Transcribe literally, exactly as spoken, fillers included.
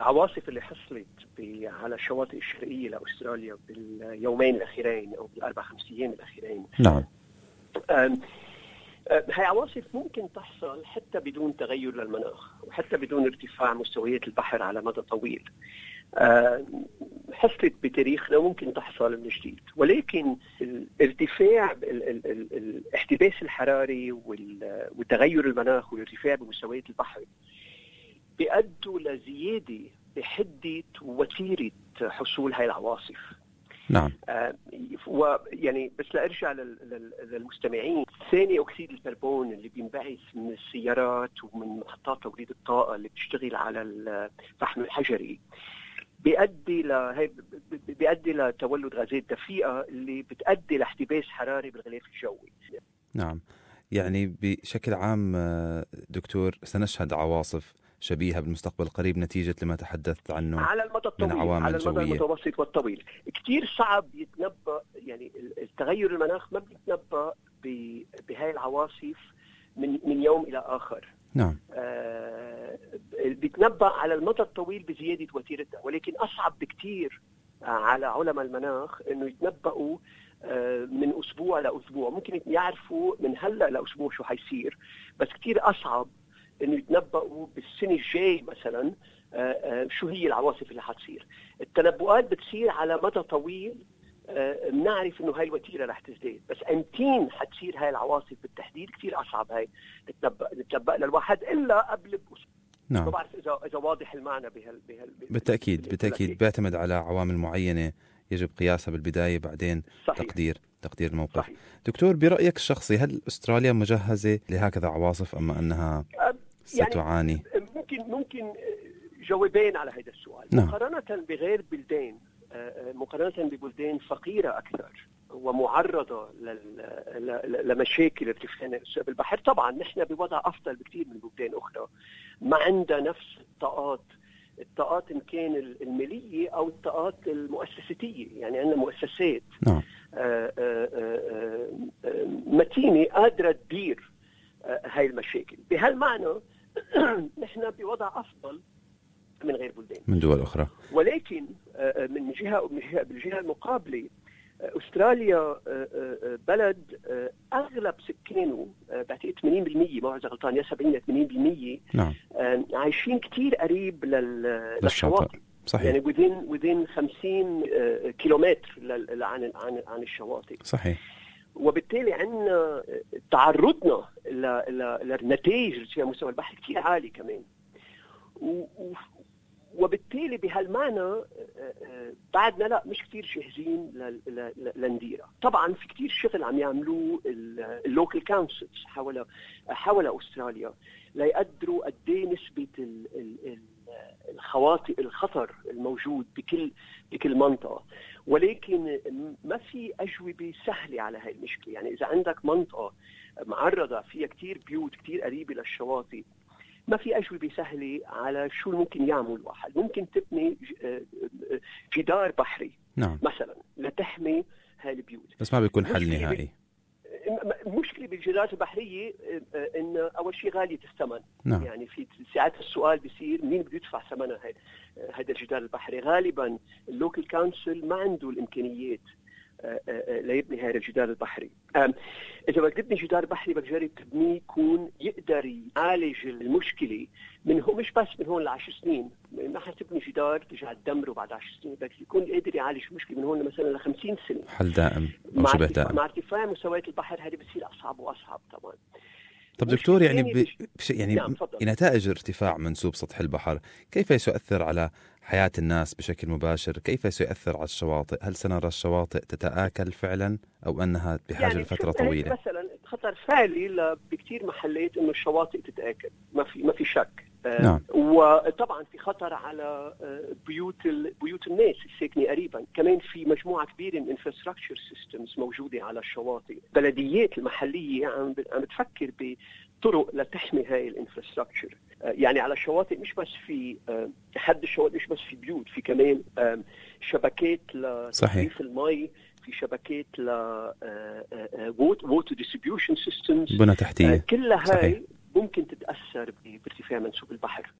العواصف اللي حصلت على الشواطئ الشرقية لأستراليا باليومين الأخيرين أو بالأربع خمس أيام الأخيرين، نعم، هاي عواصف ممكن تحصل حتى بدون تغير للمناخ وحتى بدون ارتفاع مستويات البحر على مدى طويل. حصلت بتاريخنا ممكن تحصل من جديد، ولكن الارتفاع الاحتباس الحراري والتغير المناخ والارتفاع بمستويات البحر بيؤدوا لزيادة بحدة وتيرة حصول هاي العواصف. نعم. آه ويعني بس لأرجع للمستمعين، ثاني أكسيد الكربون اللي بينبعث من السيارات ومن محطات توليد الطاقة اللي بتشتغل على الفحم الحجري بيؤدي ل بيؤدي لتولد غازات دفيئة اللي بتؤدي لاحتباس حراري بالغلاف الجوي. نعم، يعني بشكل عام دكتور سنشهد عواصف شبيهة بالمستقبل القريب نتيجة لما تحدثت عنه على المدى الطويل، على المدى المتوسط والطويل. كتير صعب يتنبأ، يعني التغير المناخ ما بيتنبأ بهاي العواصف من من يوم إلى آخر. نعم. آه بيتنبأ على المدى الطويل بزيادة وتيرتها، ولكن أصعب بكتير على علماء المناخ إنه يتنبأوا آه من أسبوع لأسبوع. ممكن يعرفوا من هلأ لأسبوع شو حيصير، بس كتير أصعب إنه يتنبأوا بالسنة الجاي مثلا آه آه شو هي العواصف اللي حتصير. التنبؤات بتصير على مدى طويل، بنعرف انه هاي الوتيره رح تزداد، بس امتين حتصير هاي العواصف بالتحديد كثير اصعب هاي نتنبأ نتنبأ للواحد الا قبل بأسبوع. نعم. ما بعرف اذا اذا واضح المعنى بهال بهال بالتاكيد بالتاكيد بيعتمد على عوامل معينه يجب قياسها بالبدايه، بعدين صحيح. تقدير تقدير الموقف. صحيح. دكتور، برايك الشخصي هل استراليا مجهزه لهكذا عواصف ام انها ستعاني؟ يعني ممكن ممكن جوابين على هذا السؤال. نعم. مقارنه بغير بلدان، مقارنة ببلدان فقيرة أكثر ومعرضة لمشاكل ارتفاع مستوى البحر، طبعا نحن بوضع أفضل بكثير من بلدان أخرى ما عندها نفس الطاقات الطاقات إن كان المالية أو الطاقات المؤسساتية. يعني عندنا مؤسسات نعم. متينة قادرة تدير هاي المشاكل. بهالمعنى نحن بوضع أفضل من غير بلدان من دول أخرى. ولكن من جهة بالجهة المقابلة أستراليا بلد أغلب سكانه بعتقد ثمانين بالمئة، ما إذا غلطان، يا سبعين ثمانين بالمئة نعم. عايشين كتير قريب للشواطئ. صحيح. يعني within within خمسين كيلومتر عن عن عن الشواطئ. صحيح. وبالتالي عندنا تعرضنا للنتائج ارتفاع مستوى البحر كتير عالي كمان. وبالتالي بهالمعنى بعدنا لا مش كتير جاهزين لنديرها. طبعا في كتير شغل عم يعملوه اللوكال كونسلز حول حول أستراليا ليقدروا قد ايه نسبة الخواطئ الخطر الموجود بكل بكل منطقة، ولكن ما في أجوبة سهلة على هاي المشكلة. يعني إذا عندك منطقة معرضة فيها كتير بيوت كتير قريبة للشواطئ، ما في أجوبة سهلة على شو ممكن يعمل الواحد. ممكن تبني جدار بحري. نعم. مثلا لتحمي هاي البيوت، بس ما بيكون حل نهائي. المشكلة بالجدارات البحرية إن أول شيء غالية الثمن. نعم. يعني في ساعات السؤال بيصير مين بده يدفع ثمنها هاي هذا الجدار البحري. غالبا اللوكال كونسل ما عنده الإمكانيات ليبني هذا الجدار البحري. إذا بدك تبني جدار بحري بدك تجرب تبنيه يكون يقدر يعالج المشكلة من هو مش بس من هون لعشر سنين. ما حتبني جدار ترجع تدمره بعد عشر سنين، بدك يكون قادر يعالج المشكلة من هون مثلا لخمسين سنة. حل دائم أو شبه دائم. مع ارتفاع مستويات البحر هذه بتصير أصعب وأصعب طبعا. طب دكتور، يعني ب... بش... يعني نعم، نتائج ارتفاع منسوب سطح البحر كيف سيؤثر على حياة الناس بشكل مباشر؟ كيف سيؤثر على الشواطئ؟ هل سنرى الشواطئ تتآكل فعلا أو أنها بحاجة يعني لفترة طويلة؟ مثلا خطر فعلي بكثير محلات إنه الشواطئ تتآكل، ما في ما في شك. نعم. وطبعا في خطر على بيوت بيوت الناس الساكنه قريبا. كمان في مجموعه كبيره من انفراستراكشر سيستمز موجوده على الشواطئ. بلديات المحليه عم عم بتفكر بطرق لتحمي هاي الانفراستراكشر. يعني على الشواطئ مش بس في حد الشواطئ مش بس في بيوت، في كمان شبكات لتصريف المي، في شبكات ل ووتر ديستريبيوشن سيستمز، بنى تحتية. كلها هاي صحيح. ممكن تتأثر بارتفاع منسوب البحر.